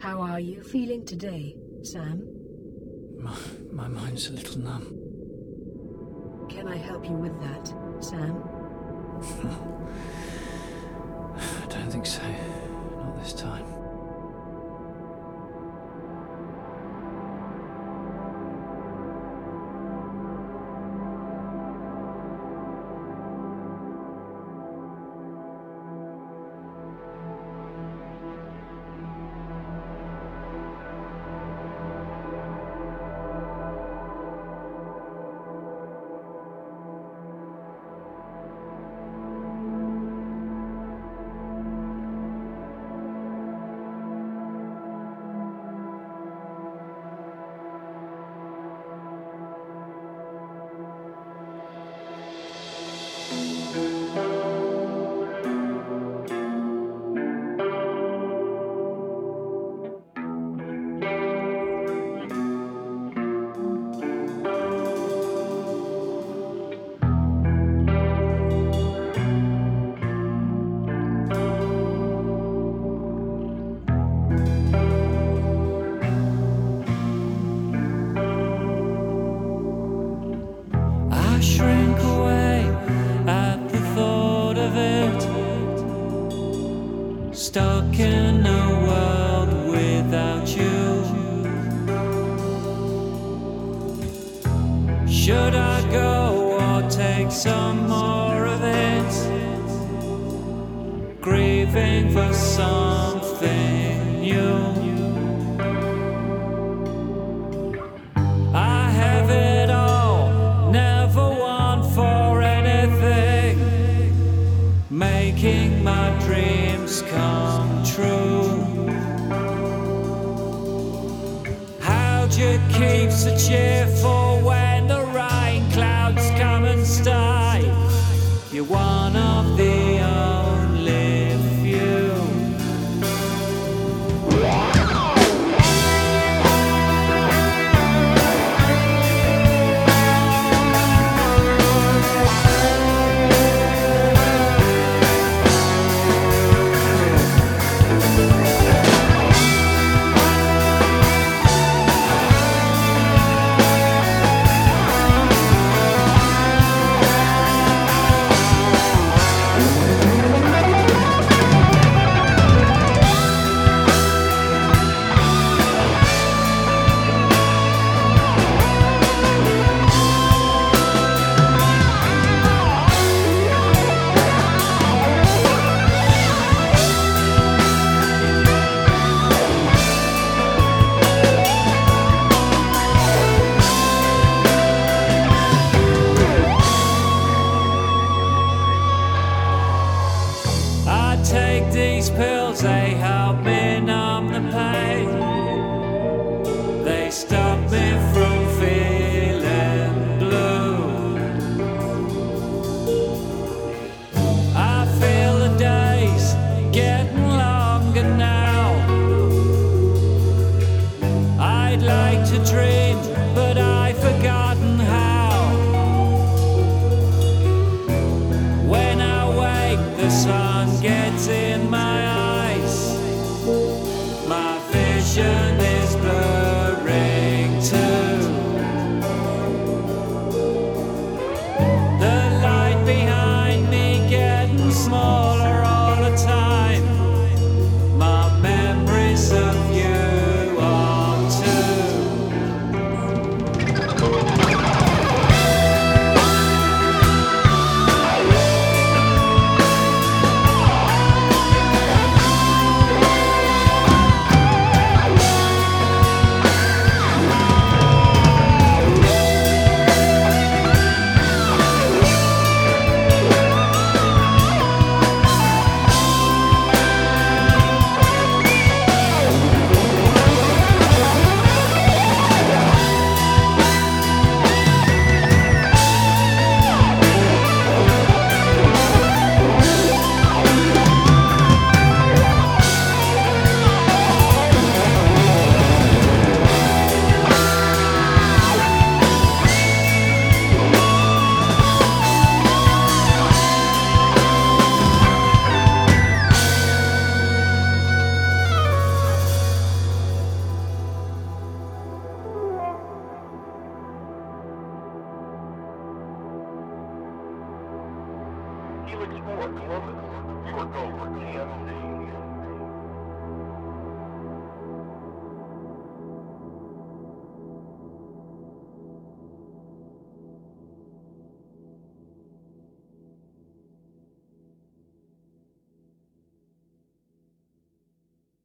How are you feeling today, Sam? My mind's a little numb. Can I help you with that, Sam? I don't think so. Not this time. Shrink away at the thought of it. Stuck in a world without you. Should I go or take some more of it? Grieving for something new. I have it all, never want for anything, making my dreams come true. How'd you keep so cheerful when the rain clouds come and stay? You're one of the only few. Take these pills, they help me numb the pain. They stop me from feeling blue. I feel the days getting longer now. I'd like to dream, but I've forgotten how. When I wake, the sun gets in my eyes. My vision is blurring too. The light behind me getting smaller all the time. My memories of you are too. 4, Columbus. You are go for TMC.